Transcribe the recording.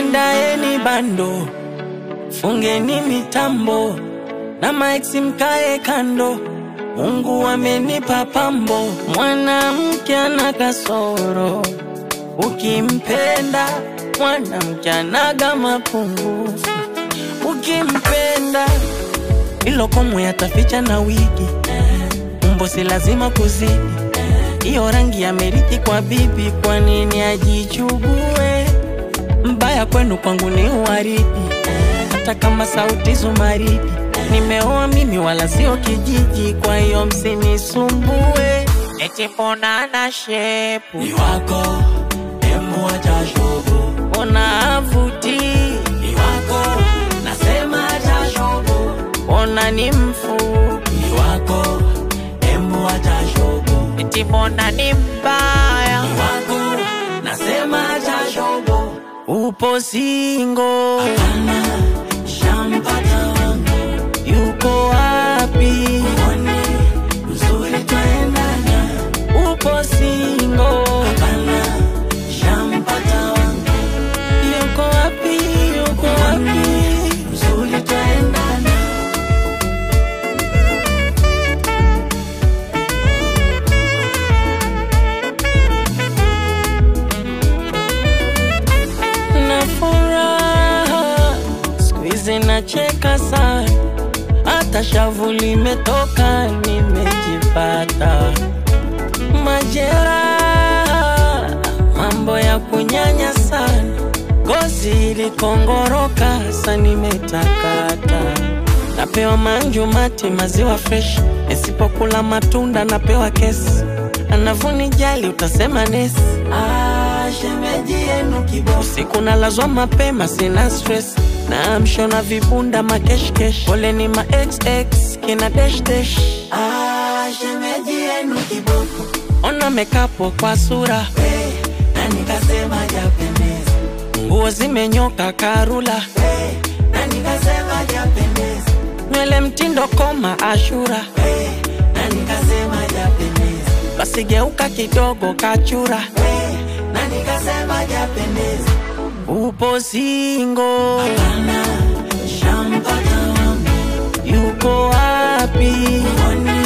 Andaeni bando, fungeni mitambo, na maeksi mkae kando. Mungu amenipa pambo. Mwanamke ana kasoro, ukimpenda mwanamke anaga mapungufu. Ukimpenda ilo komu yataficha na wigi, umbo si lazima kuzidi. Iyo rangi ya meriti kwa bibi, kwa nini ajichugue? Mbaya kwenu kwangu ni uwaridi, hata kama sauti zumaridi. Nimeoa mimi wala sio kijiji, kwa hiyo msinisumbue. Eti mbona na shepu ni wako, emu atashobo. Ona avuti ni wako, nasema atashobo. Ona ni mfupi ni wako, emu atashobo. eti mbona ni mbaya ni wako, nasema atashobo. Upo singo, hapana, shampata wangu. yuko wapi? Mwone, mzuri twaendana. Upo singo, Hapana, shampata wangu. yuko wapi? Yuko wapi? Mzuri twaendana. Na furaha squeeze na cheka sana, hata shavu limetoka, nimejipata. Majeraha, mambo ya kunyanya sana, gozi ilikongoroka, sasa nimetakata. Napewa manju mati maziwa fresh, nisipokula matunda napewa kesi. Anavuni jali utasema nesi. Shemeji yenu kiboko. Usiku nalazwa mapema sina stress, na amshona vibunda makeshkesh. Pole ni ma XX kina dash dash. Shemeji yenu kiboko. Ona mekapo kwa sura, na nikasema japendeza. nguo zimenyoka karula, na nikasema japendeza. nywele mtindo koma ashura, na nikasema japendeza. basi geuka kidogo kachura, na nikasema japendeza. upo singo, Hapana, shampata wangu. yuko wapi? Mwone,